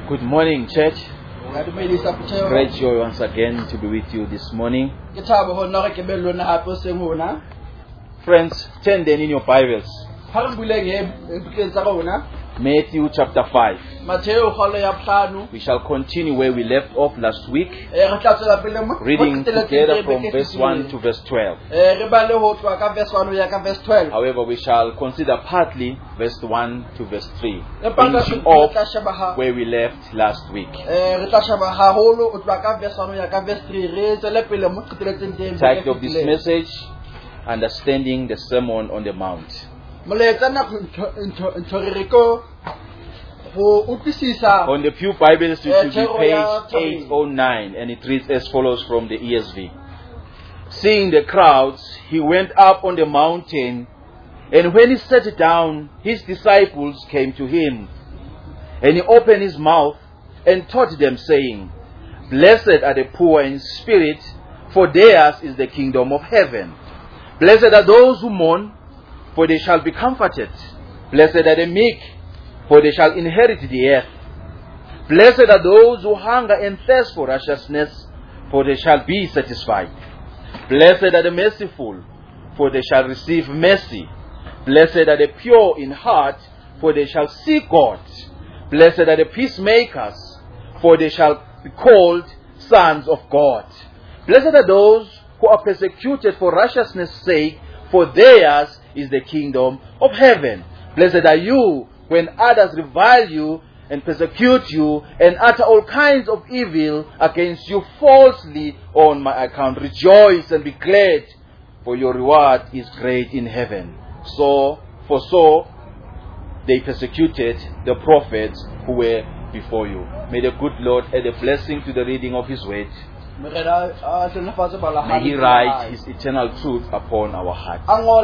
Good morning, church. Great Great joy once again to be with you this morning. Friends, turn then in your Bibles. Matthew chapter 5. We shall continue where we left off last week, reading together from verse 1 to verse 12. However, we shall consider partly verse 1 to verse 3, finishing off where we left last week. Title of this message, Understanding the Sermon on the Mount. On the Pew Bibles, it will be page 809, and it reads as follows from the ESV. Seeing the crowds, he went up on the mountain, and when he sat down, his disciples came to him. And he opened his mouth and taught them, saying, Blessed are the poor in spirit, for theirs is the kingdom of heaven. Blessed are those who mourn, for they shall be comforted. Blessed are the meek, for they shall inherit the earth. Blessed are those who hunger and thirst for righteousness, for they shall be satisfied. Blessed are the merciful, for they shall receive mercy. Blessed are the pure in heart, for they shall see God. Blessed are the peacemakers, for they shall be called sons of God. Blessed are those who are persecuted for righteousness' sake, for theirs is the kingdom of heaven. Blessed are you when others revile you and persecute you and utter all kinds of evil against you falsely on my account. Rejoice and be glad, for your reward is great in heaven. So they persecuted the prophets who were before you. May the good Lord add a blessing to the reading of His word. May He write His eternal truth upon our hearts.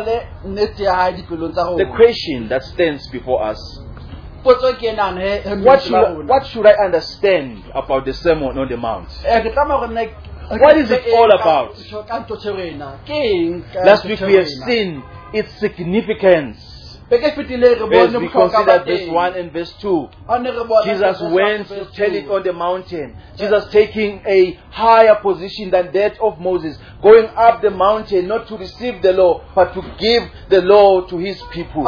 The question that stands before us, what should I understand about the Sermon on the Mount? What is it all about? Last week we have seen its significance. As we considered verse 1 and verse 2, Jesus went to tell it on the mountain. Jesus taking a higher position than that of Moses, going up the mountain not to receive the law, but to give the law to His people. He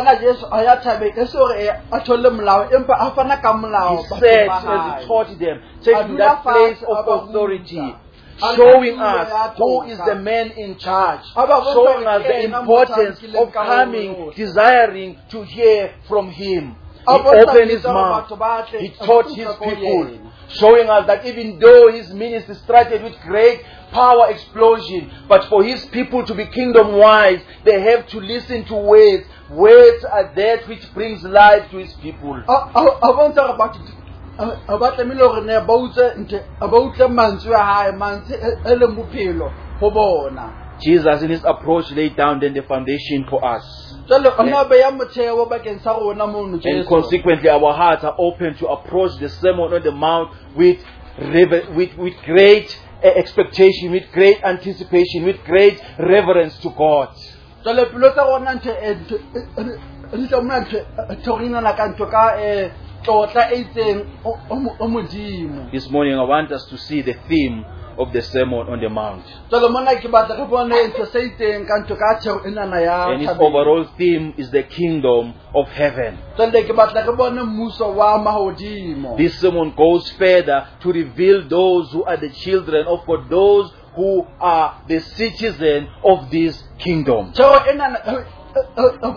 said, as He taught them, taking that place of authority, showing us who is the man in charge, showing us the importance of coming, desiring to hear from Him. He opened His mouth, He taught His people, showing us that even though His ministry started with great power explosion, but for His people to be kingdom wise, they have to listen to words. Words are that which brings life to His people. Jesus in His approach laid down then the foundation for us. And consequently our hearts are open to approach the Sermon on the Mount with great expectation, with great anticipation, with great reverence to God. This morning I want us to see the theme of the Sermon on the Mount. And its overall theme is the kingdom of heaven. This sermon goes further to reveal those who are the children of God, those who are the citizens of this kingdom. And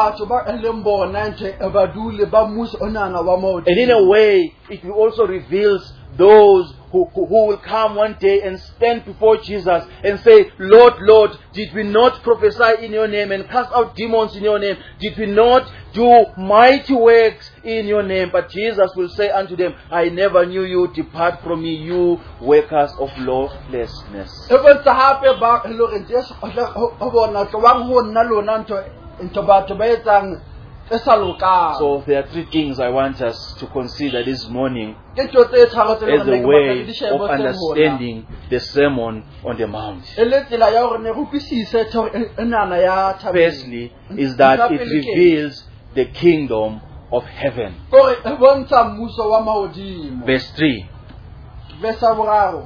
in a way, it also reveals those who will come one day and stand before Jesus and say, Lord, Lord, did we not prophesy in your name and cast out demons in your name? Did we not do mighty works in your name? But Jesus will say unto them, I never knew you. Depart from me, you workers of lawlessness. So there are three things I want us to consider this morning as a way of understanding the Sermon on the Mount. Firstly, is that it reveals the kingdom of heaven. Gore e bontsha mmuso wa mahodimo. Verse 3. Verse ya boraro.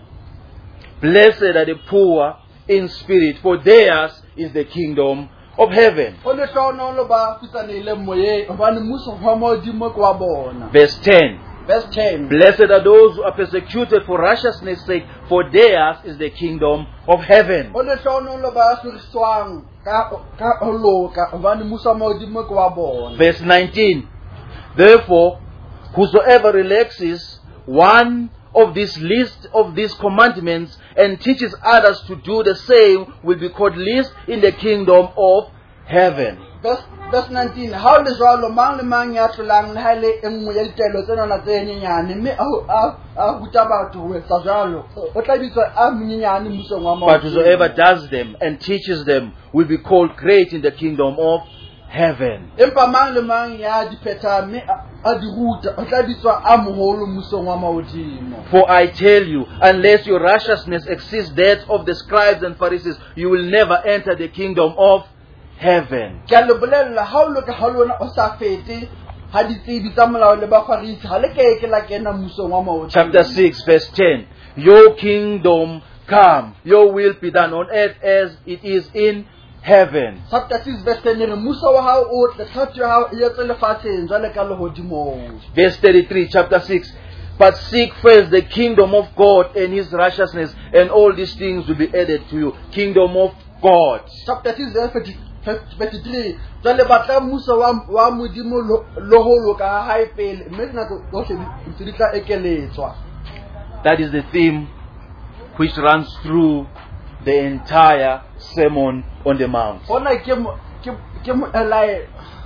Blessed are the poor in spirit, for theirs is the kingdom of heaven. O le hlono ba futsanile moyeng hobane mmuso wa mahodimo ke wa bona. Verse 10. Verse 10. Blessed are those who are persecuted for righteousness' sake, for theirs is the kingdom of heaven. O le hlono ba hloriswang ka holoka hobane mmuso wa mahodimo ke wa bona. Verse 19. Therefore, whosoever relaxes one of this list of these commandments and teaches others to do the same will be called least in the kingdom of heaven. Verse 19. Ha o le jwalo mang le mang ya hlolang le ha le enngwe ya ditelo tsena tse nyenyane mme a ruta batho ho etsa jwalo o tla bitswa a monyenyane mmusong wa But mahodimo. whosoever does them and teaches them will be called great in the kingdom of heaven. Empa mang le mang ya di pheta mme a di ruta o tla bitswa a moholo mmusong wa mahodimo. For I tell you, unless your righteousness exceeds that of the scribes and Pharisees, you will never enter the kingdom of heaven. Ke a le bolella ha o loka ha lona o sa fete ha ditsebi tsa molao le ba Farisi ha le ke la kena mmusong wa mahodimo. Chapter 6 verse 10. Your kingdom come, your will be done on earth as it is in heaven. Chapter 6 verse 10 re mmuso wa hao o tle thato ya hao e etse lefatsheng jwale ka lehodimong. Verse 33, chapter 6. But seek first the kingdom of God and his righteousness, and all these things will be added to you. Kingdom of God. Chapter 6 verse 23 jwale batla mmuso wa modimo lo holo ka ha e pele mme dina go se di tla ekeletswa. That is the theme which runs through the entire Sermon on the Mount. Ona ke mo elai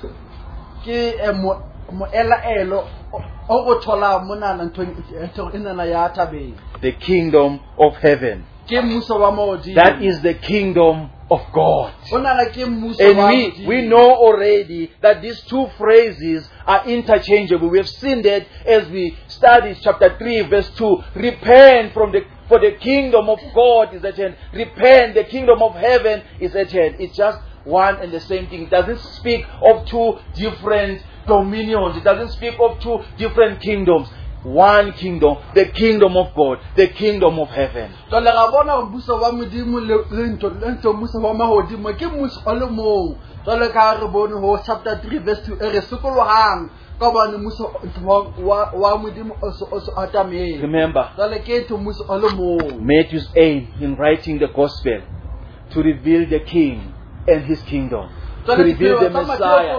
ke mo elaelo o go thola monana ntho inana ya tabeng. The kingdom of heaven. Ke mmuso wa mahodimo. That is the kingdom of God. Onana ke mmuso wa And we know already that these two phrases are interchangeable. We have seen that as we studied chapter 3 verse 2. Repent for the kingdom of God is at hand. Repent, the kingdom of heaven is at hand. It's just one and the same thing. It doesn't speak of two different dominions. It doesn't speak of two different kingdoms. One kingdom, the kingdom of God, the kingdom of heaven. So le ga bona mmuso wa modimo le ntho mmuso wa mahodimo ke mmuso o le mong. So le ka re bone ho chapter 3 verse 2 e re sokolohang ka bone mmuso wa modimo o so atameng. Remember, So le ke ntho mmuso o le mong. Matthew's aim in writing the gospel to reveal the king and his kingdom. To reveal the Messiah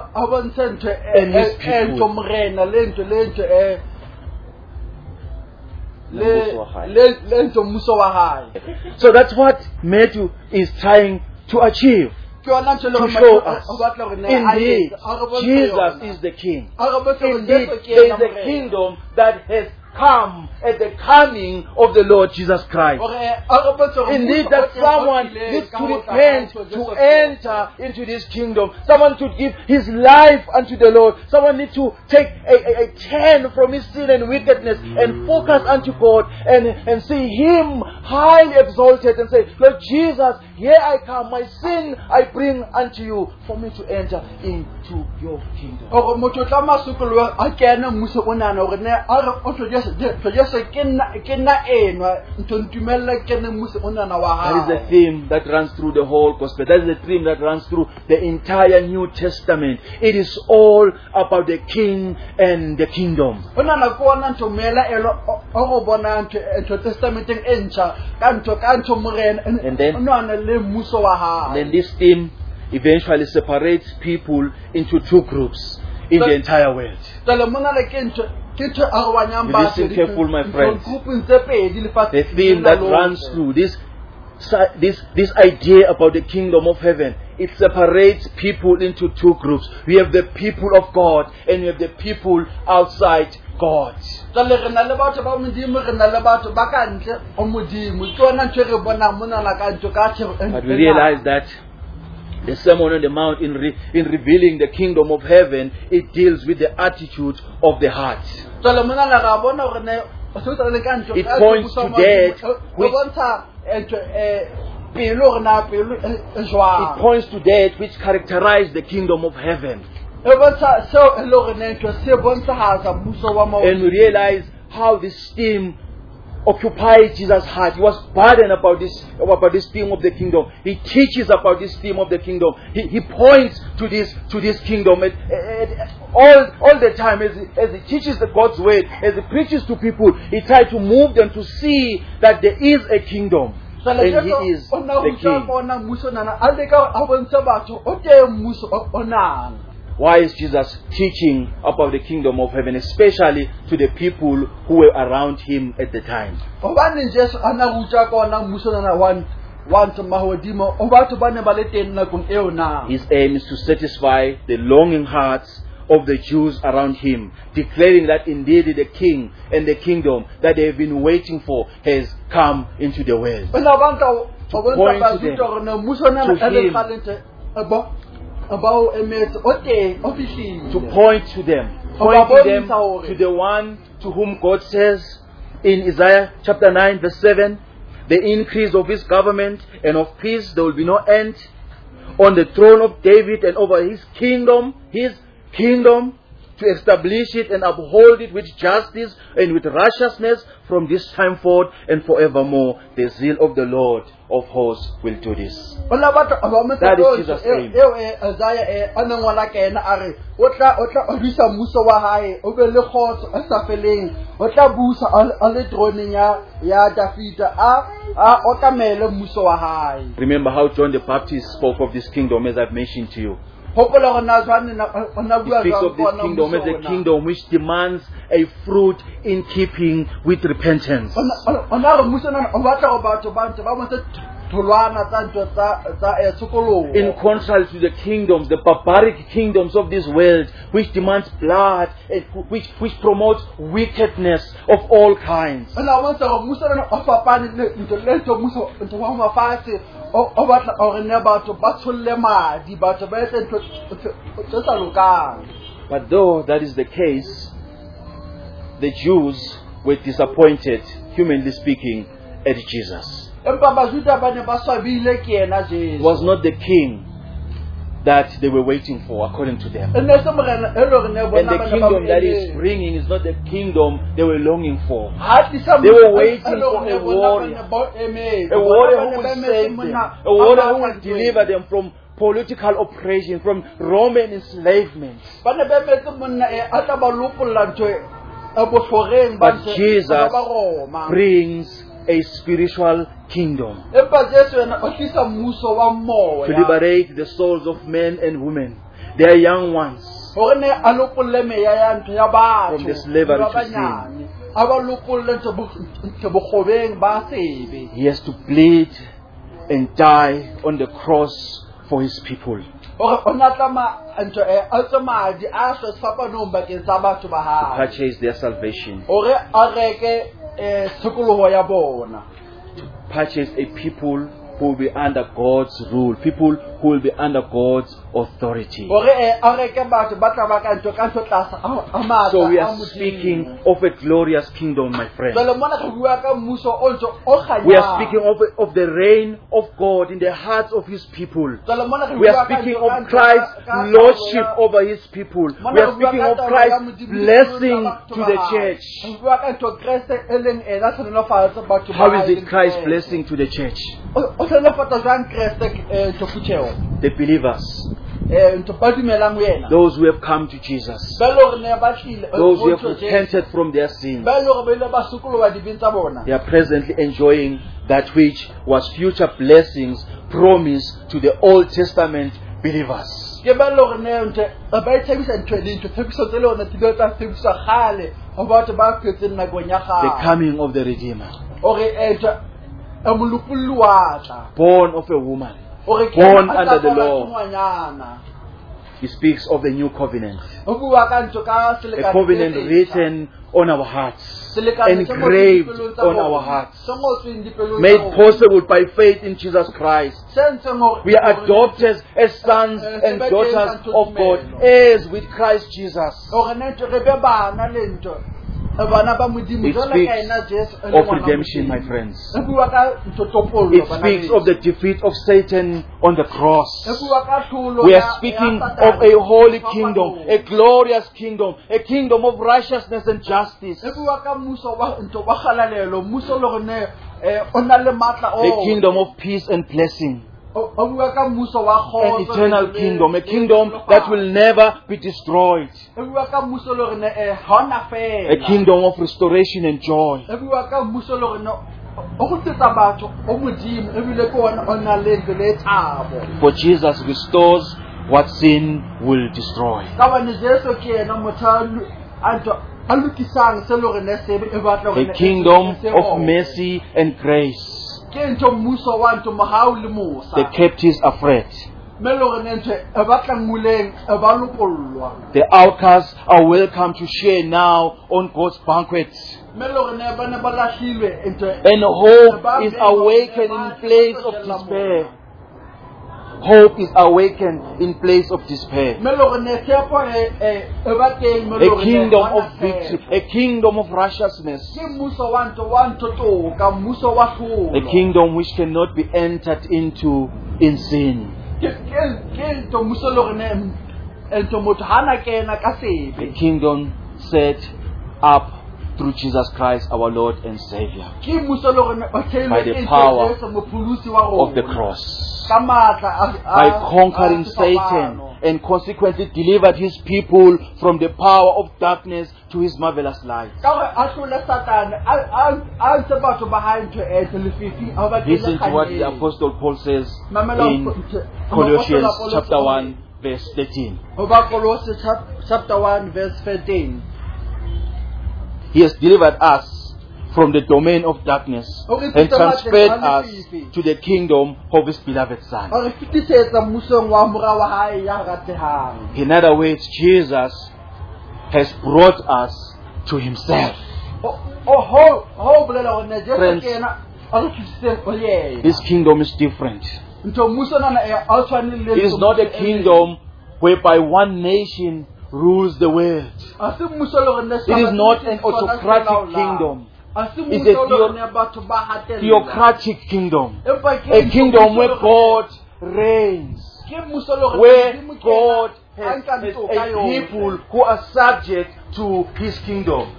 and his people. So that's what Matthew is trying to achieve. To show us, indeed, Jesus is the King. Indeed, there is a kingdom that has come at the coming of the Lord Jesus Christ. Indeed, that someone needs to repent to enter into this kingdom. Someone to give his life unto the Lord. Someone needs to take a turn from his sin and wickedness and focus unto God and see Him highly exalted and say, Lord Jesus, here I come. My sin I bring unto you for me to enter into your kingdom. That is the theme that runs through the whole gospel. That is the theme that runs through the entire New Testament. It is all about the King and the kingdom. And then this theme eventually separates people into two groups in the entire world. Listen careful, my friends. The theme that runs through this idea about the kingdom of heaven, it separates people into two groups. We have the people of God and we have the people outside God. But we realize that the Sermon on the Mount, in revealing the kingdom of heaven, it deals with the attitude of the heart. It points to that which characterizes the kingdom of heaven. e bontsha seo e le gore ntho se bontshahatsa mmuso wa And we realize how this theme occupied Jesus' heart. He was burdened about this theme of the kingdom. He teaches about this theme of the kingdom. He points to this kingdom all the time as he teaches the God's word, as he preaches to people. He tries to move them to see that there is a kingdom. And he is the king. Why is Jesus teaching about the kingdom of heaven, especially to the people who were around him at the time? His aim is to satisfy the longing hearts of the Jews around him, declaring that indeed the king and the kingdom that they have been waiting for has come into the world. To point to them to the one to whom God says in Isaiah chapter 9 verse 7, the increase of his government and of peace there will be no end on the throne of David and over his kingdom, to establish it and uphold it with justice and with righteousness from this time forth and forevermore. The zeal of the Lord of hosts will do this. That is Jesus' aim. Remember how John the Baptist spoke of this kingdom, as I've mentioned to you. He speaks of this kingdom as a kingdom which demands a fruit in keeping with repentance. In contrast to the kingdoms, the barbaric kingdoms of this world, which demands blood, and which promotes wickedness of all kinds. But though that is the case, the Jews were disappointed, humanly speaking, at Jesus. It was not the king that they were waiting for, according to them. And the kingdom that he's bringing is not the kingdom they were longing for. They were waiting for a warrior who will save them, a warrior who will deliver them from political oppression, from Roman enslavement. But Jesus brings a spiritual kingdom to liberate the souls of men and women, their young ones, from the slavery to sin. He has to bleed and die on the cross for his people. To purchase their salvation. To purchase a people who will be under God's rule, people who will be under God's authority. So we are speaking of a glorious kingdom, my friend. We are speaking of the reign of God in the hearts of his people. We are speaking of Christ's lordship over his people. We are speaking of Christ's blessing to the church. How is it Christ's blessing to the church? The believers, those who have come to Jesus, those who have repented from their sins, they are presently enjoying that which was future blessings promised to the Old Testament believers. The coming of the Redeemer, born of a woman, born under the law. He speaks of the new covenant, a covenant written on our hearts, engraved on our hearts, made possible by faith in Jesus Christ. We are adopted as sons and daughters of God, heirs with Christ Jesus. It speaks of redemption, my friends. It speaks of the defeat of Satan on the cross. We are speaking of a holy kingdom, a glorious kingdom, a kingdom of righteousness and justice. The kingdom of peace and blessing. An eternal kingdom, a kingdom that will never be destroyed. A kingdom of restoration and joy. For Jesus restores what sin will destroy. A kingdom of mercy and grace. The captives are freed. The outcasts are welcome to share now on God's banquets. And hope is awakened in place of despair. Hope is awakened in place of despair. A kingdom of victory, a kingdom of righteousness, a kingdom which cannot be entered into in sin. A kingdom set up through Jesus Christ our Lord and Savior by the power of the cross, by conquering Satan and consequently delivered his people from the power of darkness to his marvelous light. Listen to what the Apostle Paul says in Colossians chapter 1 verse 13. Chapter 1 verse 13. He has delivered us from the domain of darkness and transferred us to the kingdom of His beloved Son. In other words, Jesus has brought us to Himself. Friends, this kingdom is different. It is not a kingdom whereby one nation rules the world. It is not an autocratic kingdom. It's a theocratic kingdom. A kingdom where God reigns. Where God has a people who are subject to His kingdom.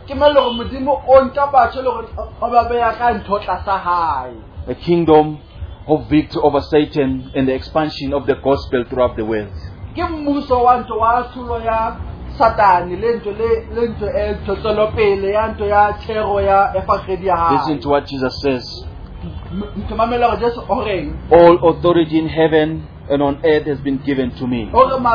A kingdom of victory over Satan and the expansion of the gospel throughout the world. Listen to what Jesus says. All authority in heaven and on earth has been given to me.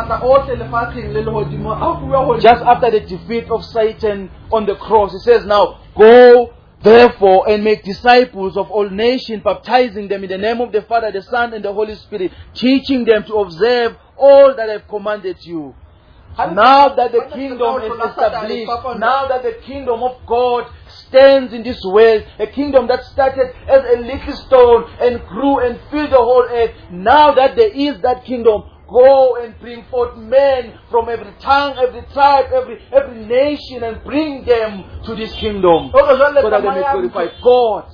Just after the defeat of Satan on the cross, He says now, go therefore and make disciples of all nations, baptizing them in the name of the Father, the Son, and the Holy Spirit, teaching them to observe all that I have commanded you. Now that the kingdom is established, now that the kingdom of God stands in this world, a kingdom that started as a little stone and grew and filled the whole earth, now that there is that kingdom, go and bring forth men from every tongue, every tribe, every nation, and bring them to this kingdom so that they may glorify God.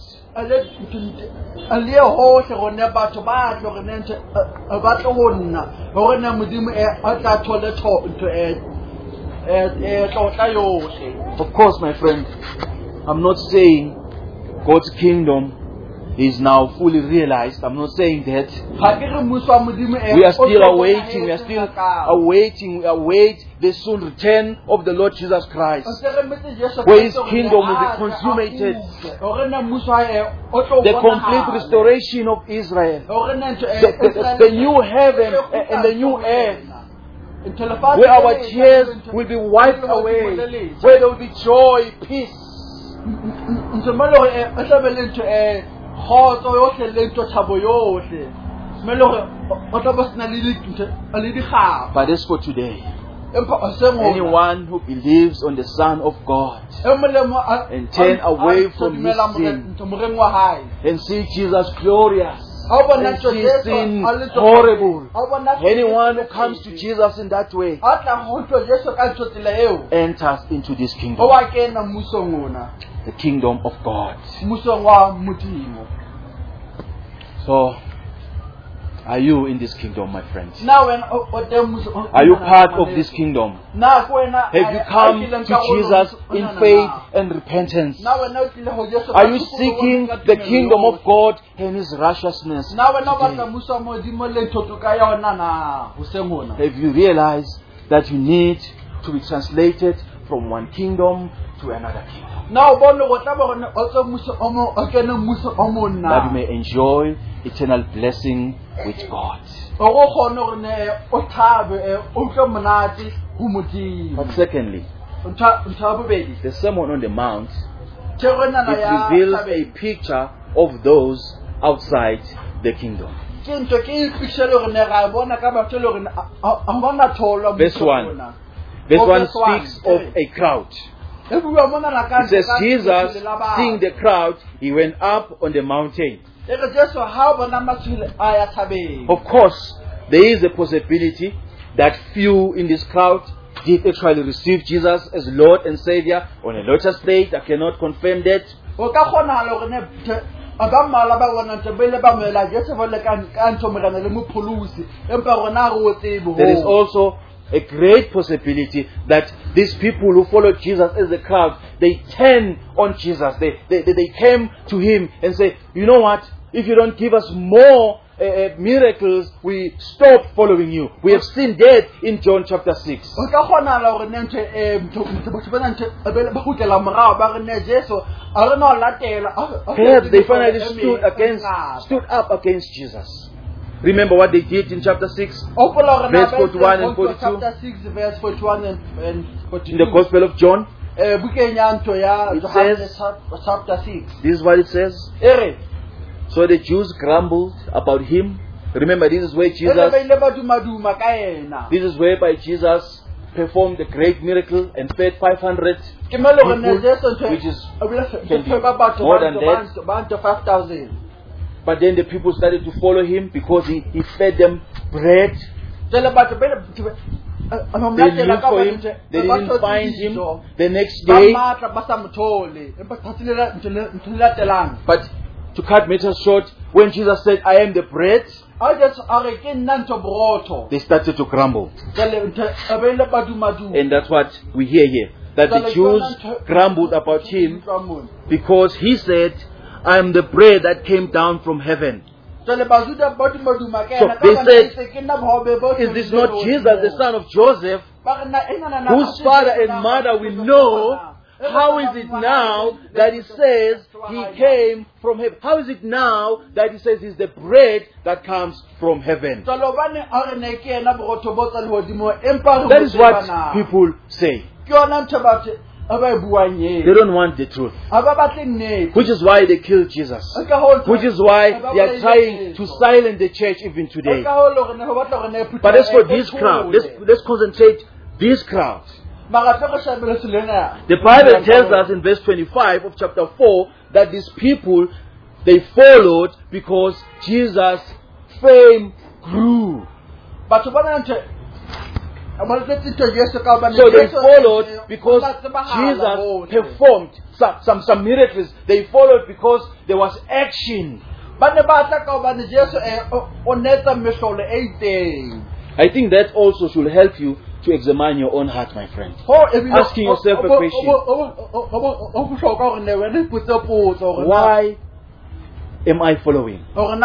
Of course, my friend, I'm not saying God's kingdom is now fully realized. I'm not saying that. We are still awaiting. We await the soon return of the Lord Jesus Christ, where His kingdom will be consummated. The complete restoration of Israel, the new heaven and the new earth, where our tears will be wiped away, where there will be joy, peace. But as for today, anyone who believes on the Son of God and turn away from his sin and see Jesus glorious and see sin horrible. Anyone who comes to Jesus in that way enters into this kingdom, the kingdom of God. So, are you in this kingdom, my friends? Are you part of this kingdom? Have you come to Jesus in faith and repentance? Are you seeking the kingdom of God and His righteousness today? Have you realized that you need to be translated from one kingdom to another kingdom, that you may enjoy eternal blessing with God? But secondly, the Sermon on the Mount, it reveals a picture of those outside the kingdom. Verse 1 speaks of a crowd. It says, Jesus, seeing the crowd, He went up on the mountain. Of course, there is a possibility that few in this crowd did actually receive Jesus as Lord and Savior on a later stage. I cannot confirm that. There is also a great possibility that these people who followed Jesus as a crowd, they turned on Jesus. They came to Him and say, you know what? If you don't give us more miracles, we stop following you. We have seen that in John chapter 6. Perhaps they finally stood up against Jesus. Remember what they did in chapter 6, verse 41 and 42? Chapter 6, verse 41 and 42. In the Gospel of John, it says, chapter 6. This is what it says. So the Jews grumbled about Him. Remember, this is where Jesus performed the great miracle and fed 500 people, which is can be more than that. 5,000. But then the people started to follow Him because He fed them bread. They looked for Him. They didn't find Him the next day. But to cut matters short, when Jesus said, I am the bread, they started to grumble. And that's what we hear here. That the Jews grumbled about Him because He said, I am the bread that came down from heaven. So they said, is this not Jesus, the son of Joseph, whose father and mother we know? How is it now that He says He came from heaven? How is it now that He says He's the bread that comes from heaven? That is what people say. They don't want the truth. Which is why they killed Jesus. Which is why they are trying to silence the church even today. But as for this crowd, let's concentrate this crowd. The Bible tells us in verse 25 of chapter 4 that these people, they followed because Jesus' fame grew. So they followed because Jesus performed some miracles. They followed because there was action. I think that also should help you to examine your own heart, my friend. Asking yourself a question. Why am I following?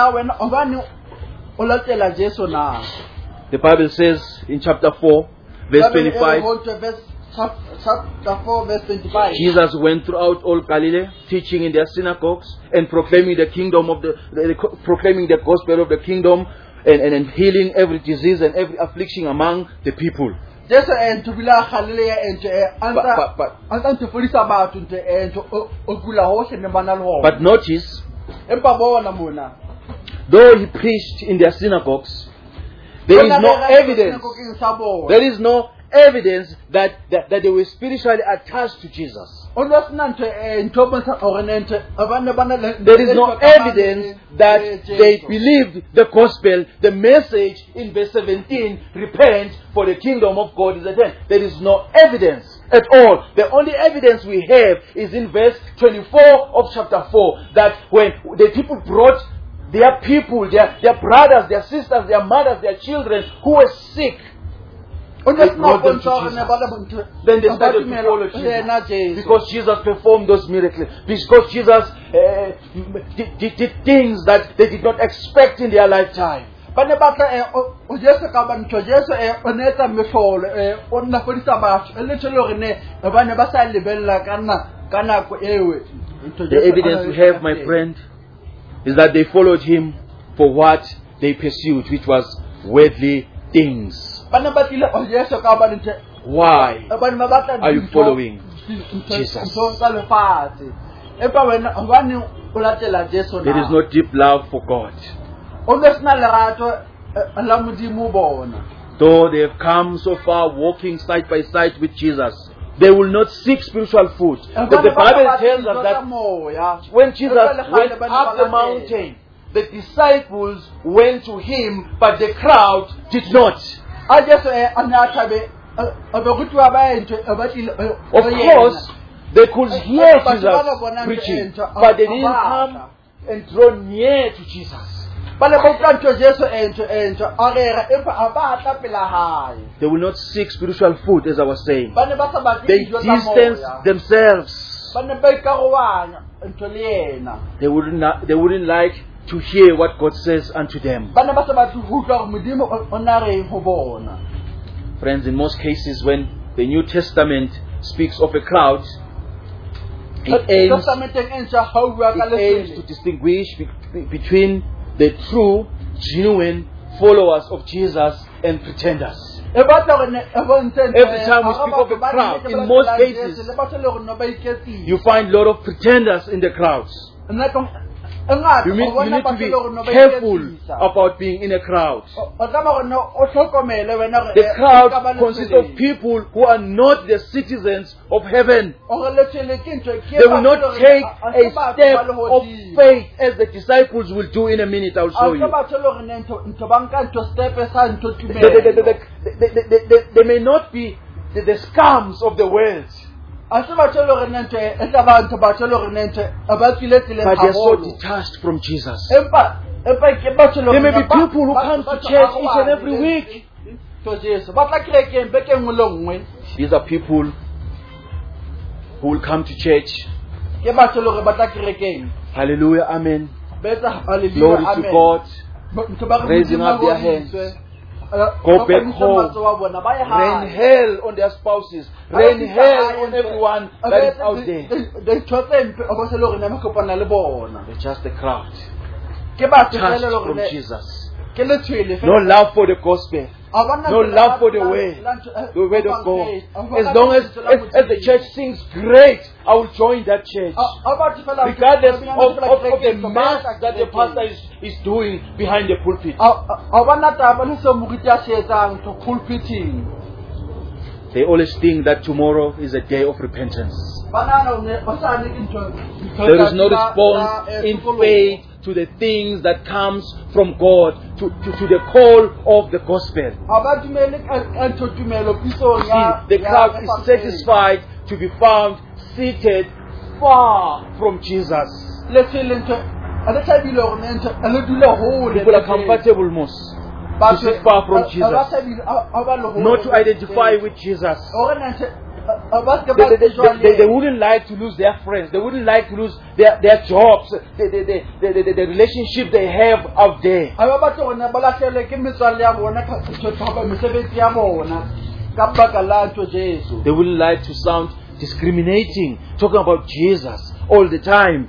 The Bible says in chapter 4, verse 25, chapter 4, verse 25. Jesus went throughout all Galilee, teaching in their synagogues and proclaiming the kingdom of proclaiming the gospel of the kingdom and healing every disease and every affliction among the people. But notice, though He preached in their synagogues, there is no evidence. There is no evidence that they were spiritually attached to Jesus. There is no evidence that they believed the gospel, the message in verse 17, repent for the kingdom of God is at hand. There is no evidence at all. The only evidence we have is in verse 24 of chapter 4, that when the people brought their people, their brothers, their sisters, their mothers, their children who were sick, they brought them to Jesus. Then they started to follow Jesus because Jesus performed those miracles, because Jesus did things that they did not expect in their lifetime. The evidence we have, my friend, is that they followed him for what they pursued, which was worldly things. Why are you following Jesus? There is no deep love for God. Though they have come so far walking side by side with Jesus, they will not seek spiritual food. But the Bible tells us that when Jesus went up the mountain, the disciples went to him, but the crowd did not. Of course, they could hear Jesus preaching, but they didn't come and draw near to Jesus. They will not seek spiritual food, as I was saying. They distance themselves. They wouldn't like to hear what God says unto them. Friends, in most cases when the New Testament speaks of a crowd, it aims to distinguish between the true, genuine followers of Jesus and pretenders. Every time we speak of a crowd, in most cases, you find a lot of pretenders in the crowds. You need to be careful about being in a crowd. The crowd consists of people who are not the citizens of heaven. They will not take a step of faith as the disciples will do in a minute. I'll show you. They may not be the scums of the world, but they are so detached from Jesus. There may be people who come to church each and every week. These are people who will come to church. Hallelujah, amen. Glory to God. Raising up their hands. Go back home. Rain hell on their spouses. Rain hell on everyone that is out there. They're just a crowd. Touched from Jesus. No love for the gospel. No love for the word of God. As long as the church sings great, I will join that church. Regardless of the mess that the pastor is doing behind the pulpit. They always think that tomorrow is a day of repentance. There is no response in faith to the things that comes from God, to the call of the gospel. See, the crowd is satisfied to be found seated far from Jesus. People are comfortable most to sit far from Jesus, not to identify with Jesus. They wouldn't like to lose their friends. They wouldn't like to lose their jobs, the relationship they have out there. They wouldn't like to sound discriminating, talking about Jesus all the time.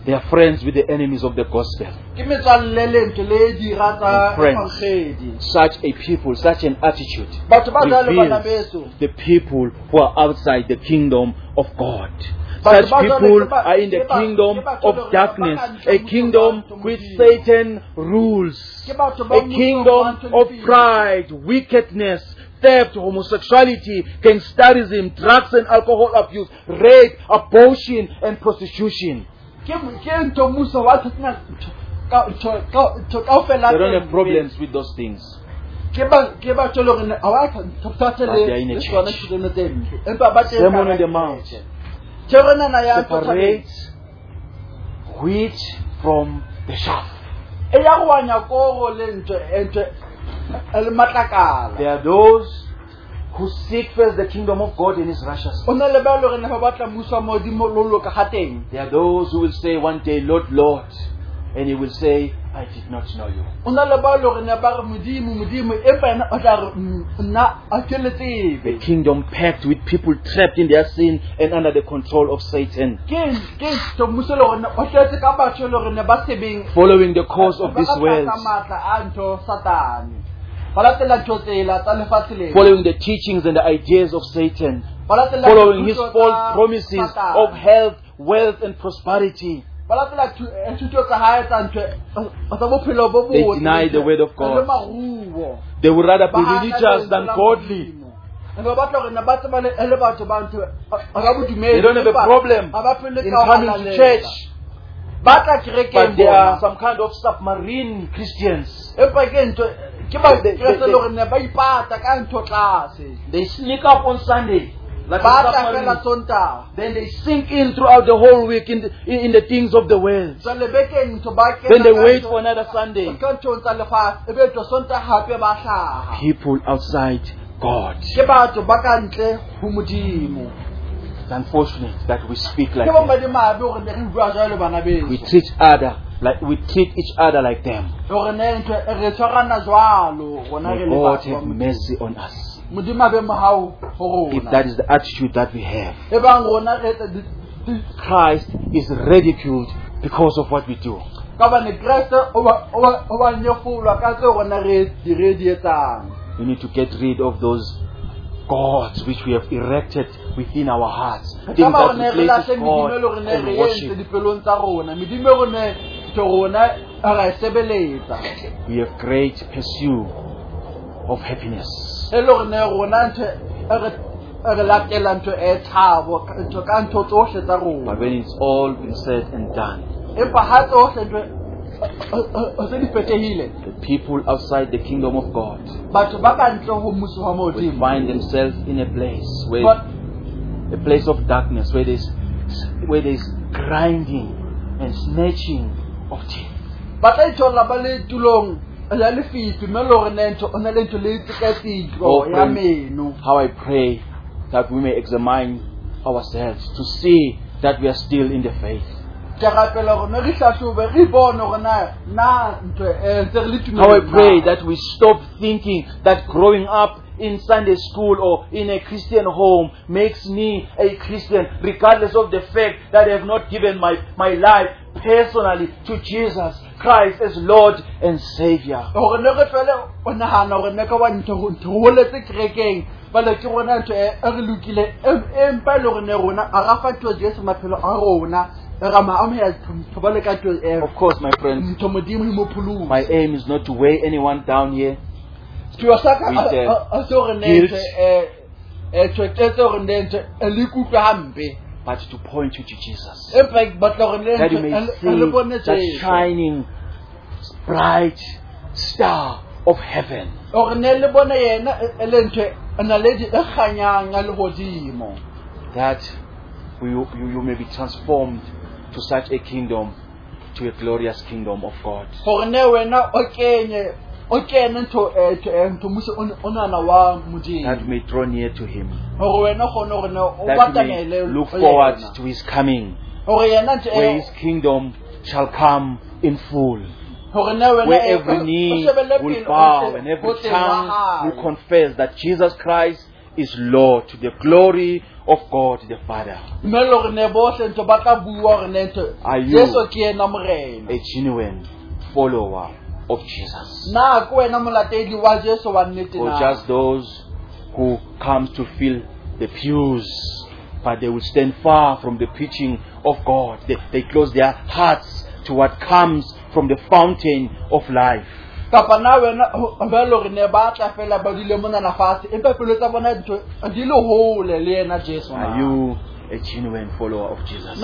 They are friends with the enemies of the gospel. ke metswalle le ntho le di rata Friends. bangkgedi. Such a people, such an attitude Batho ba jwalo bana reveals beso. the people who are outside the kingdom of God. But Such the people Bible- are in the the Bible- kingdom the Bible- of darkness, a kingdom which Satan rules, Ke batho ba a mmuso kingdom wa of pride, wickedness, theft, homosexuality, gangsterism, drugs and alcohol abuse, rape, abortion and prostitution. ke ntho mmuso wa tsena kaofela They don't have problems with those things. ke batho le gore a wa thata But they are in a le tsona church. tsone teng empa ba teng Sermon on the Mount tsherena na ya separates wheat from the chaff. e ya go wanya koro le ntho le matlakala. There are those who seek first the kingdom of God and His righteousness. O na le ba le gore ba batla mmuso wa modimo lo ka ga teng. There are those who will say one day, Lord, Lord, and He will say, I did not know you. O na le ba le gore ba re modimo empa ena o tla re nna a ke le tsebe. The kingdom packed with people trapped in their sin and under the control of Satan, Ke to mmuso le gore o tletse ka batho le gore ba sebeng following the course of this world, matla a ntho satane. Ba latela ntho tsela tsa lefatshe le. following the teachings and the ideas of Satan, Ba latela following his dithuto false tsa promises Satane. of health, wealth, and prosperity. Ba latela thuto tsa hae tsa ntho tsa bophelo bo They botle. deny the word of God. Le maruo. They would rather be Ba hana religious than lentswe la godly. Modimo. Ba batla gore ba tseba le batho ba ntho ga bodumedi. They don't have a problem in coming to church, Ba tla kerekeng but they are bona. some kind of submarine Christians. Empa ke ntho ke ba They- kretse le gore ba ipata ka ntho tlase. They sneak up on Sunday like a Ba tla fela submarine. Sontaga. Then they sink in throughout the whole week in the things of the world. Jwale bekeng ntho ba kena. Then they ka wait ntho- for another Sunday. Ka ntho tsa lefatshe ebe tlo Sontaga hape ba hlaha. People outside God. Ke batho ba ka ntle ho modimo. It's unfortunate that we speak like Ke bo that. madimabe gore ne re bua jwalo bana beso. We treat each other like them. Gore ne ntho re tshwarana jwalo rona re May le God batho ba have Modimo. mercy on us. Modimo a be mohau ho If rona. that is the attitude that we have. E bang rona re etsa Christ is ridiculed because of what we do. ka bane Kriste o ba nyefolwa ka tse rona re di etsang. We need to get rid of those gods which we have erected within our hearts. Things Ka ba that rona re replaces lahle God medimo le rona and re entse worship. dipelong tsa rona. Medimo e rona to rona ra e sebeletsa. We have great pursuit of happiness. E le rona ntho re latela ntho e thabo ntho ka ntho tsohle tsa But rona. when it's all been said and done, Empa ha tsohle ntho se di fetehile. the people outside the kingdom of God Batho ba ka ntle ho mmuso wa will modimo. find themselves in a place where But a place of darkness, where there's grinding and snatching of teeth. ba tla ithola ba le tulong ya lefifi mme le gore ntho o na le ntho le tsekatiko Oh, ya friends, meno. how I pray that we may examine ourselves to see that we are still in the faith. Ke rapela gore re hlahlobe re bone gore na ntho tse re le tumelong. How I pray that we stop thinking that growing up in Sunday school or in a Christian home makes me a Christian, regardless of the fact that I have not given my life personally to Jesus Christ as Lord and Savior. gore ne re tlwele o nagana gore ne ka wa ntho o holetse kerekeng bale ke rona ntho e re lokile empa le gore ne rona a ra fa tlo Jesu maphelo a rona ra ma amohela thobale ka tlo Of course, my friends, ntho modimo mo phulu. my aim is not to weigh anyone down here. Tlo sa ka With, a so re ne guilt. tlo tse gore ne ntho le kutlwa hampe But to point you to Jesus. empa ba tlo gore That you may le see bone that tse shining bright star of heaven. gore ne le bone yena le ntho na le di kganyang le godimo. That you may be transformed to such a kingdom, to a glorious kingdom of God. Gore ne wena o kene ntho muso o nana wa That modimo may draw near to Him. gore wena gone gore ne o That you may batamele look forward to His coming, gore yena ntho where His kingdom shall come in full. gore ne wena Where every knee will bow and every tongue will confess that Jesus Christ is Lord, to the glory of God the Father. Are you a genuine follower of Jesus? Or just those who come to fill the pews, but they will stand far from the preaching of God. They close their hearts to what comes from the fountain of life. Are you a genuine follower of Jesus?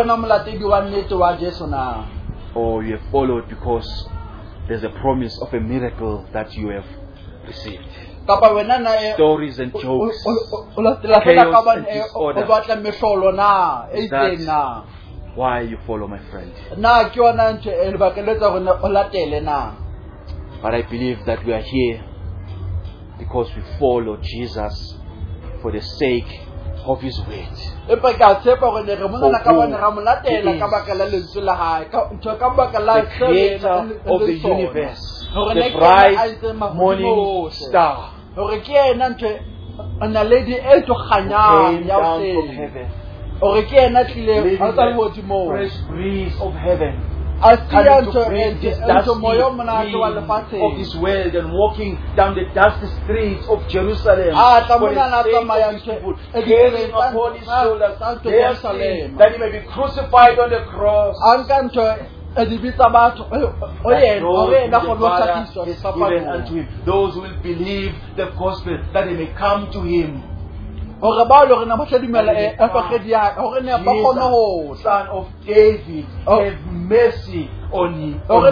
Or you have followed because there's a promise of a miracle that you have received? Stories and jokes, chaos and disorder. That's why you follow, my friend. But I believe that we are here because we follow Jesus for the sake of His word. The Creator of the universe, the bright morning star, who came down from heaven, living the fresh breeze of heaven, coming to breathe this dusty breeze of this world and walking down the dusty streets of Jerusalem for the sake of His people, carrying upon His shoulders their sin, that He may be crucified on the cross. That those the Father has given unto Him, those who will believe the gospel, that they may come to Him. Jesus, Son of David, have mercy on me. Have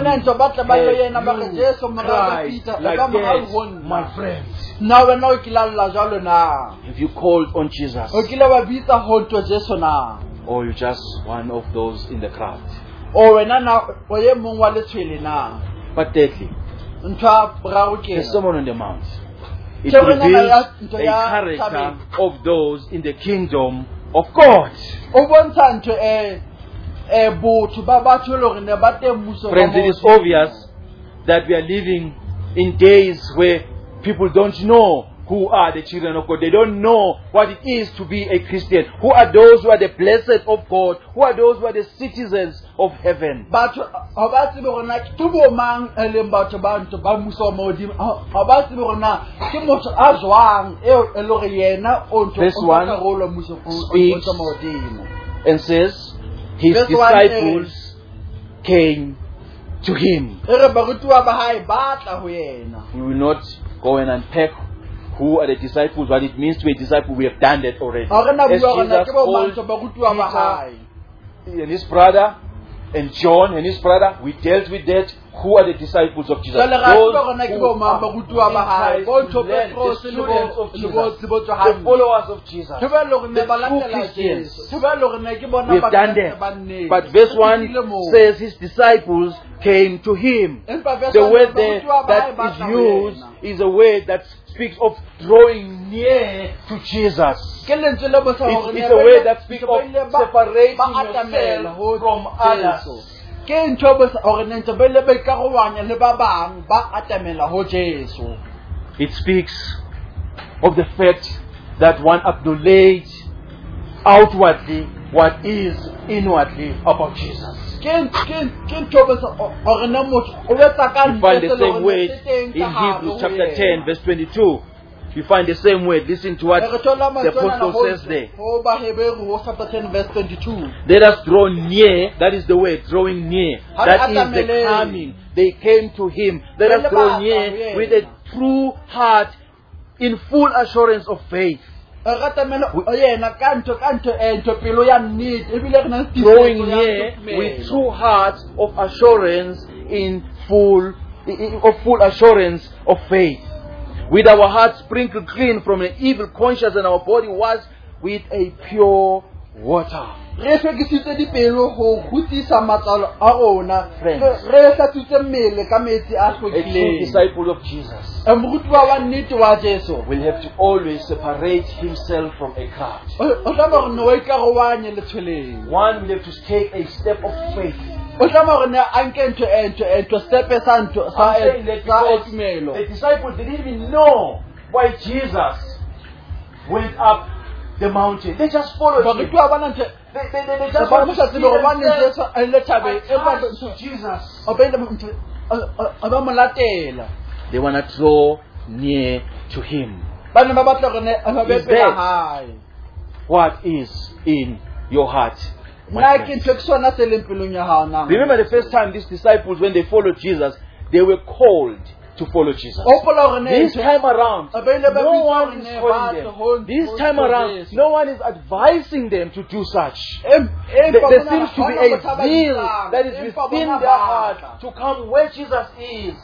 my friends. Have you called on Jesus? Or you just one of those in the crowd? But thirdly, the Sermon on the Mount. It reveals a character of those in the kingdom of God. Friends, it is obvious that we are living in days where people don't know who are the children of God. They don't know what it is to be a Christian. Who are those who are the blessed of God? Who are those who are the citizens of heaven? Verse 1 speaks and says, His disciples came to Him. We will not go and unpack who are the disciples, what it means to a disciple. We have done that already. As Jesus called Peter and his brother and John and his brother, we dealt with that. Who are the disciples of Jesus? Those who are the students of Jesus, the followers of Jesus, the true Christians. We have done that. But verse 1 says His disciples came to Him. The word there that is used is a word that speaks of drawing near to Jesus. It's a word that speaks of separating yourself from others. It speaks of the fact that one acknowledges outwardly what is inwardly about Jesus. You find the same word in Hebrews chapter 10 verse 22. You find the same word. Listen to what the apostle says there. Let us draw near. That is the word, drawing near. That is the coming. They came to Him. Let us draw near with a true heart in full assurance of faith. Drawing near with true heart of assurance of full assurance of faith. With our hearts sprinkled clean from an evil conscience and our body washed with a pure water. Friends, the true disciple of Jesus will have to always separate himself from a crowd. One will have to take a step of faith. The disciples didn't even know why Jesus went up the mountain. They just followed him. They just wanted to attach to Jesus. They want to draw near to him. What is in your heart? Remember the first time these disciples, when they followed Jesus, they were called to follow Jesus. This time around, no one is calling them. This time around, no one is advising them to do such. There seems to be a zeal that is within their heart to come where Jesus is.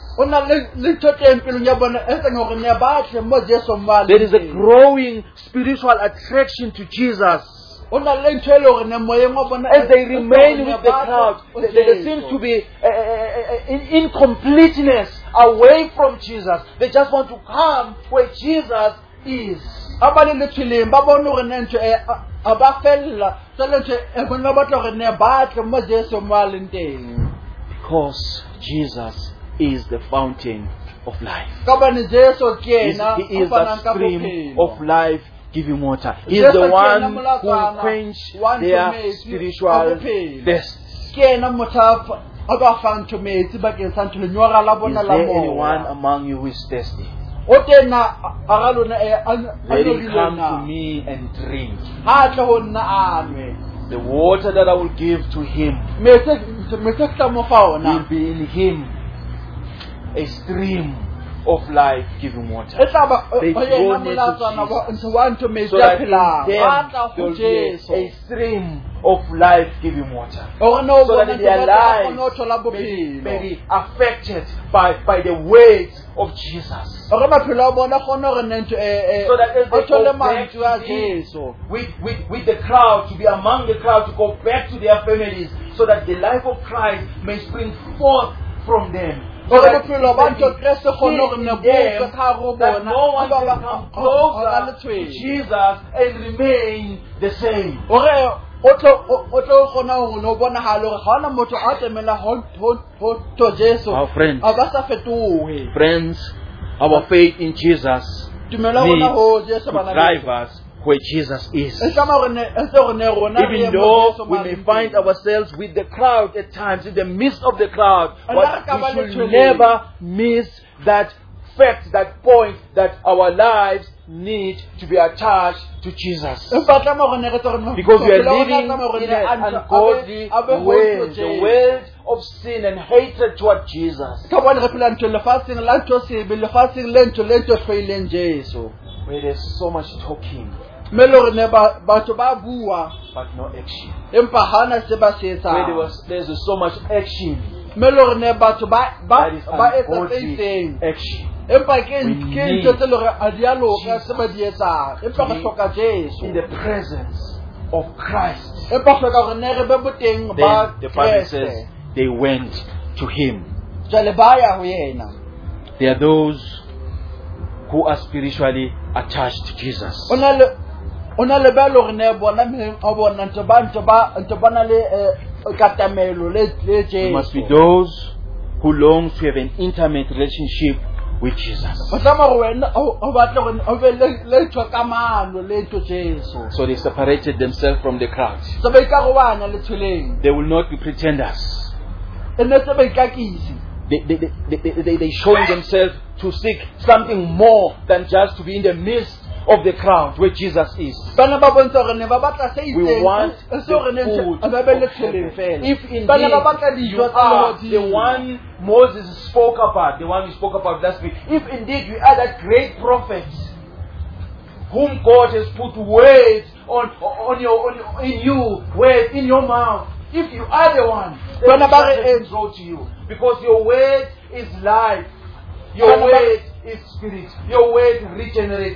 There is a growing spiritual attraction to Jesus. As they remain with the crowd, there seems to be incompleteness away from Jesus. They just want to come where Jesus is. Because Jesus is the fountain of life. He is the stream of life giving water. He is the one who will quench their spiritual thirst. Is there anyone among you who is thirsty? Let him come to me and drink. The water that I will give to him will be in him a stream of life giving water. They draw near to Jesus, so that in them there will be a stream of life giving water. So that their lives may be affected by the weight of Jesus. So that as they go back with the crowd, to be among the crowd, to go back to their families, so that the life of Christ may spring forth from them. That no one can come closer to Jesus and remain the same. Our friends, our faith in Jesus needs to drive us where Jesus is. Even though we may find ourselves with the crowd at times, in the midst of the crowd, but we should never miss that fact, that point, that our lives need to be attached to Jesus. Because we are living in an ungodly world, the world of sin and hatred toward Jesus. Where there's so much talking, but no action. Where there's so much action, that is ungodly action. We need Jesus in the presence of Christ. Then the Bible says they went to him. They are those who are spiritually attached to Jesus. There must be those who long to have an intimate relationship with Jesus. So they separated themselves from the crowd. They will not be pretenders. They showing themselves to seek something more than just to be in the midst of the crowd where Jesus is. We want the food of heaven. If indeed you are the one Moses spoke about, the one we spoke about last week, if indeed you are that great prophet whom God has put words in your mouth, if you are the one, then Jesus will go to you, because your word is life, your word is spirit, your word regenerates.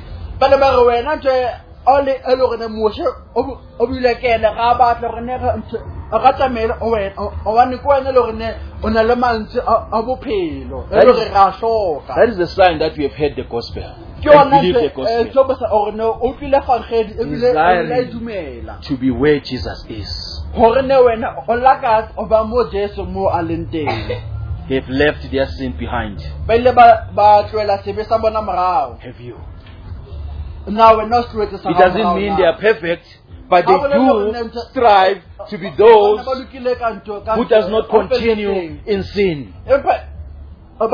That is the sign that we have heard the gospel. Believe the gospel. To be where Jesus is. They have left their sin behind. Have you? now we're not straight. It doesn't mean they are perfect, but they do strive to be those who does not continue in sin. They've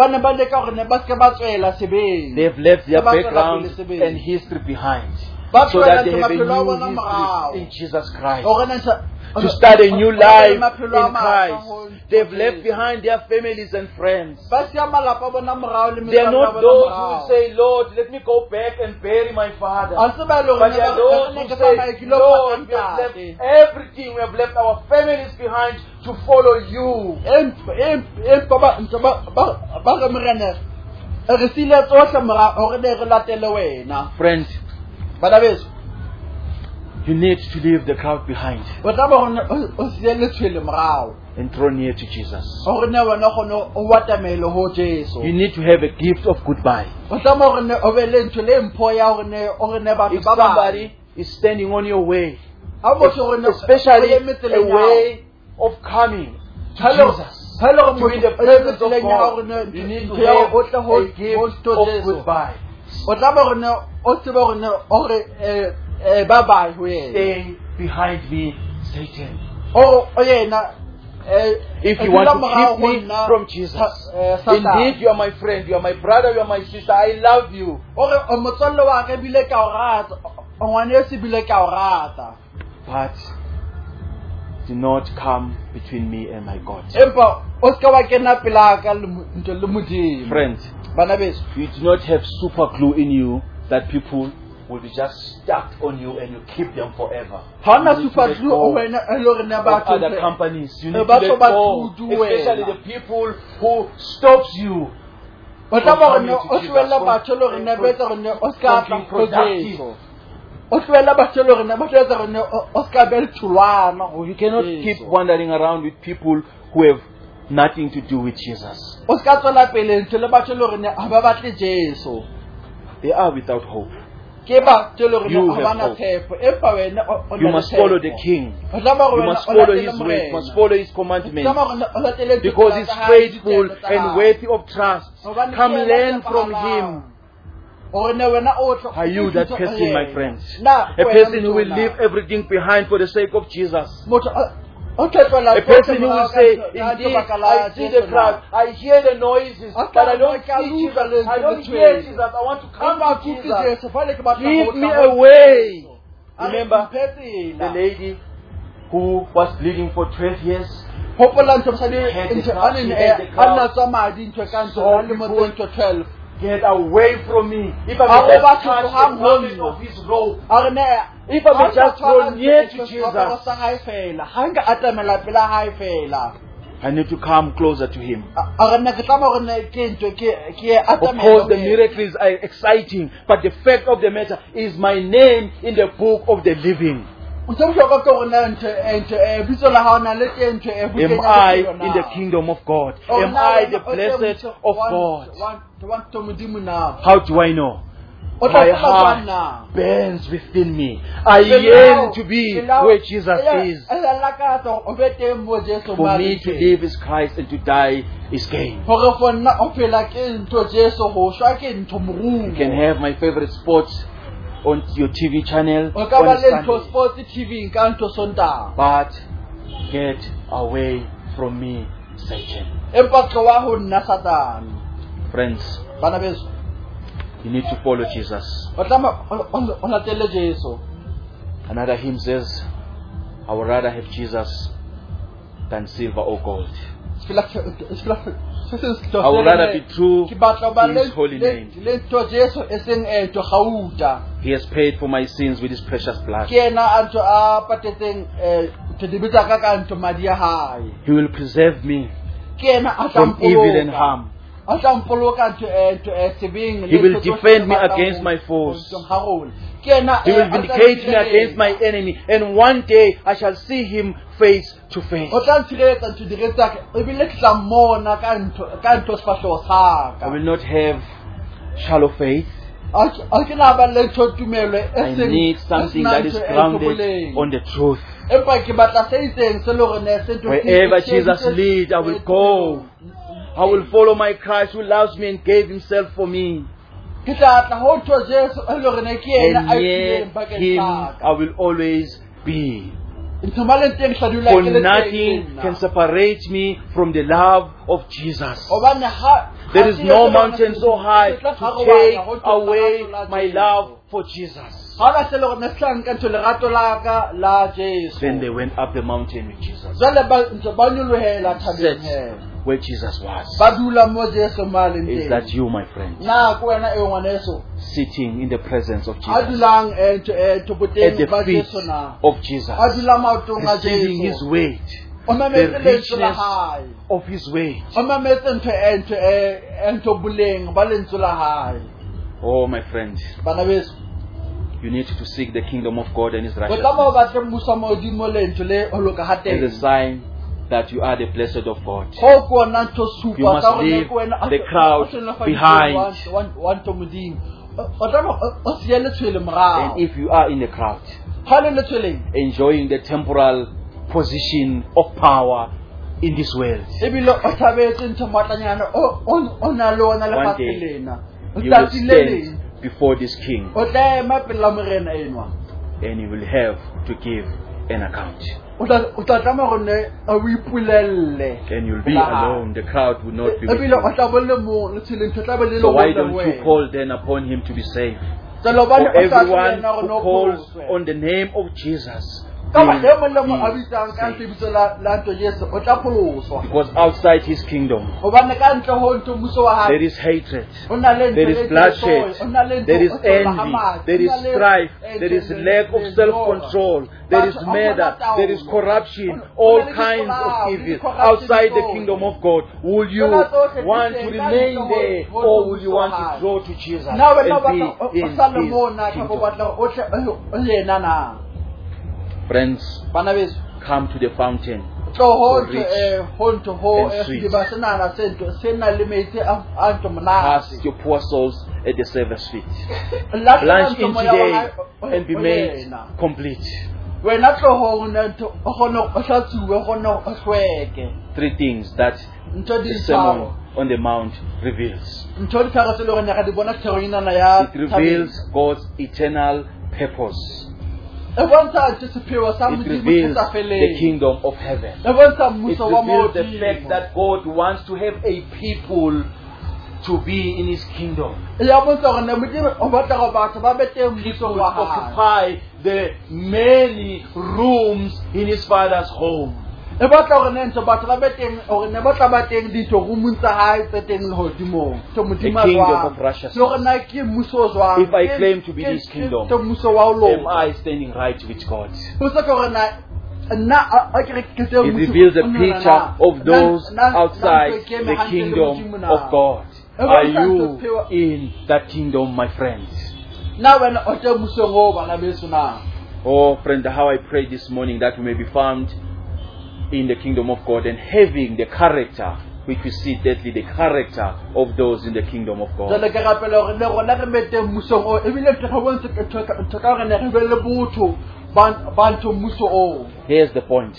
left their background and history behind, so that they have a new history in Jesus Christ. To start a new life in Christ. They've left behind their families and friends. They are not those who will say, Lord, let me go back and bury my father. But they are those who say, Lord, we have left everything, we have left our families behind to follow you. Friends, you need to leave the crowd behind and draw near to Jesus. You need to have a gift of goodbye. If somebody is standing on your way, especially a way of coming to Jesus, to be the presence of God, you need to have a gift of goodbye. Stay behind me, Satan. If you want to keep me from Jesus, indeed you are my friend, you are my brother, you are my sister, I love you. But do not come between me and my God. Friends, you do not have super glue in you that people will be just stuck on you and you keep them forever. You need to let go of other companies. You need to let go, especially the people who stops you from coming to Jesus, from productive. You cannot keep wandering around with people who have nothing to do with Jesus. They are without hope. You have hope. You must follow the King. You must follow His way. You must follow His commandments, because He's faithful and worthy of trust. Come learn from Him. Are you that person, my friends? A person who will leave everything behind for the sake of Jesus. A person who will say, indeed, I see the crowd, I hear the noises, but I don't see Jesus. I don't hear Jesus. I want to come to Jesus. Give me away. Remember the lady who was bleeding for 12 years? Get away from me. If I may just touch the garment of His robe, if I may just draw near to Jesus, I need to come closer to Him. Of course, the miracles are exciting, but the fact of the matter is my name in the book of the living. Am I in the kingdom of God? Am I the blessed of God? How do I know? My heart burns within me. I yearn to be where Jesus is. For me to live is Christ and to die is gain. You can have my favorite sports on your TV channel on Sunday. But get away from me, Satan. Friends, you need to follow Jesus. Another hymn says, I would rather have Jesus than silver or gold. I would rather be true to His holy name. He has paid for my sins with His precious blood. He will preserve me from evil and harm. He will defend me against my foes. He will vindicate me against my enemy. And one day I shall see Him face to face. I will not have shallow faith. I need something that is grounded on the truth. Wherever Jesus leads, I will go. I will follow my Christ who loves me and gave Himself for me. ke tla tla ho tho Jesu e le hore ne ke yena and a near tlileng bakeng him sa ka. I will always be. Ntho maleng teng tla dula For ke le nothing teng can separate me from the love of Jesus. Hobane ha There is no mountain so high to take away my love for Jesus. ha la se le hore ne hlanka ntho lerato la ka la Jesu. Then they went up the mountain with Jesus. Jwale ba ntse ba nyolohela thabeng he. Set where Jesus was. Ba dula mo Jesu maleng Is teng. that you, my friend? Na ko wena e ngwaneso. Sitting in the presence of A Jesus. dulang At toboteng the ba feet Jesu na. of Jesus. A dula maotong a Receiving His Jesu. weight. O The mametse lentswe la richness hae. of His weight. O mametse ntho boleng ba lentswe la hae. Oh, my friend. Bana beso. You need to seek the kingdom of God and His Go tama o righteousness batle mmuso mo dimo lentswe le o loka ha as a teng. sign that you are the blessed of God. Ho ko na ntho You supa must ka hore leave ko wena the crowd behind. Wa ntho modimo. O tama o se le tshwele morao. And if you are in the crowd, Ha le tshweleng. enjoying the temporal position of power in this world, Ebile o thabetse ntho matlanyana o na le ona le One fatshe day, lena. O you will tsatsi le leng. stand before this king O tla ema pela morena enwa. and you will have to give an account. O tla tama gore ne o ipulelle. And you'll be alone. The crowd will not be with Ebile o you. tla bolle mo le tshileng tla be le So lo why bona don't you call then upon him to be saved? For everyone who calls on the name of Jesus, ka ba le mo le mo he is abitsang ka saved. tsebiso la ntho Jesu o tla pholoswa. Because outside his kingdom, Hobane ka ntle ho ntho mmuso wa hae. there is hatred, O na le ntho there is e bloodshed, o na le ntho there is o tlola ha envy, madi, there is o na le strife, there is lack of self-control, there is murder, there is corruption, all kinds of evil outside the kingdom of God. Will you want to remain there, or will you want to draw to Jesus Na wena and be o in sa le mona His ka go kingdom? batla o tle o yena na. Friends, Bana beso. come to the fountain. Tlo ho rich ho ntho ho and sweet. di ba sena na sento sena le metsi a ntho Cast monate. your poor souls at the Savior's feet. La Plunge ntho in moya wa today hae and be o made yena. complete. Wena tlo ho na ntho o kgona o hlatsuwe o kgona o sweke. Three things that Ntho di the tsao. Sermon on the Mount reveals. Ntho di tsao se le rena ga di bona theroina na ya. It reveals God's eternal purpose. E bontsha ntho sepheo sa It modimo reveals se sa the feleng. kingdom of heaven. E bontsha It mmuso wa reveals the modimo. fact that God wants to have a people to be in His kingdom. Ya bontsha gore ne modimo o batla go batho ba be teng People mmuso will wa hae. occupy the many rooms in His Father's home. E batla gore ne ntse batho ba be teng gore ne batla ba teng ditho rumong tsa hae tse teng le hodimo to modimo A kingdom jwang. of righteousness. Le gore na ke mmuso o jwang. If I claim to be this kingdom, to mmuso wa o Am lo. I standing right with God? O se gore na a ke re ke tse It reveals a picture of those outside the kingdom of God. Are you in that kingdom, my friends? Na wena o tse mmuso ngo bana beso na. Oh, friend, how I pray this morning that we may be found in the kingdom of God and having the character which we see deadly, the character of those in the kingdom of God. Jale ke rapela gore le rona re be teng mmuso o ebile ke go bontse ke ka gore ne re be le botho ba ntho mmuso o. Here's the point.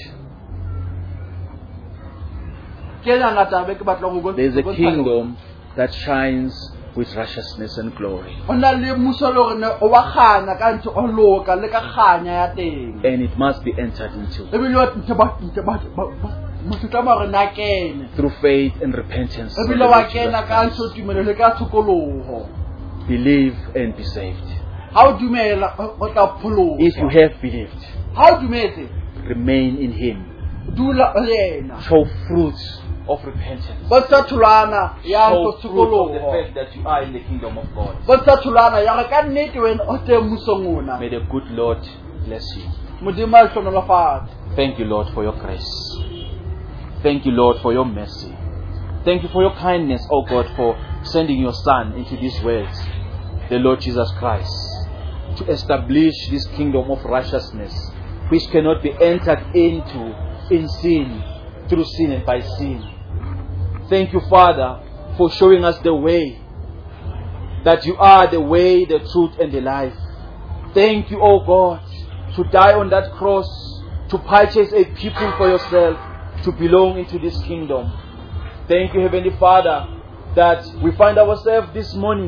Ke na ngata be ke batla go go. There's a kingdom that shines with righteousness and glory. Ona le mmuso le gore ne o wa khanya ka ntho o loka le ka khanya ya teng. And it must be entered into Ebile wa ntse ba mosutama gore na kene. through faith and repentance. of the Ebile wa Lord Jesus kena ka Christ. ntho tumelo le ka tshokoloho. Believe and be saved. Ha o dumela o tla pholosa. If you have believed, Ha o dumetse remain in Him. dula o yena. Show fruits of repentance. Ba sa thulana ya Show ntho fruit of the tshokoloho. fact that you are in the kingdom of God. Ba sa thulana ya ka nnete wena o teng mmusong ona. May the good Lord bless you. Modimo a hlonolofatse. Thank you, Lord, for your grace. Thank you, Lord, for your mercy. Thank you for your kindness, oh God, for sending your Son into this world, the Lord Jesus Christ, to establish this kingdom of righteousness, which cannot be entered into in sin, through sin and by sin. Thank you, Father, for showing us the way, that you are the way, the truth, and the life. Thank you, oh God, to die on that cross, to purchase a people for yourself, to belong into this kingdom. Thank you, Heavenly Father, that we find ourselves this morning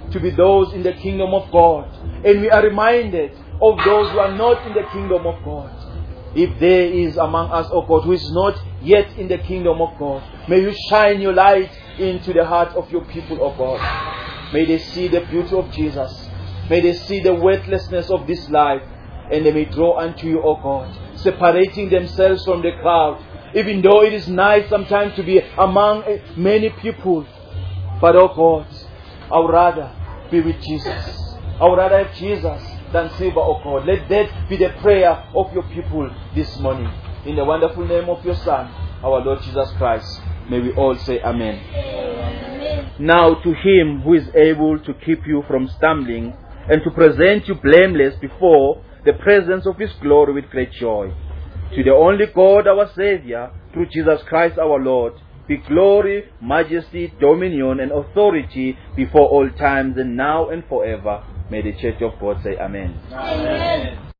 to be those in the kingdom of God. And we are reminded of those who are not in the kingdom of God. If there is among us, O God, who is not yet in the kingdom of God, may you shine your light into the heart of your people, O God. May they see the beauty of Jesus. May they see the worthlessness of this life. And they may draw unto you, O God, separating themselves from the crowd. Even though it is nice sometimes to be among many people. But, O God, I would rather be with Jesus. I would rather have Jesus than silver, O God. Let that be the prayer of your people this morning. In the wonderful name of your Son, our Lord Jesus Christ, may we all say Amen. Amen. Now to Him who is able to keep you from stumbling and to present you blameless before the presence of His glory with great joy. To the only God, our Savior, through Jesus Christ our Lord, be glory, majesty, dominion, and authority before all times and now and forever. May the Church of God say Amen. Amen.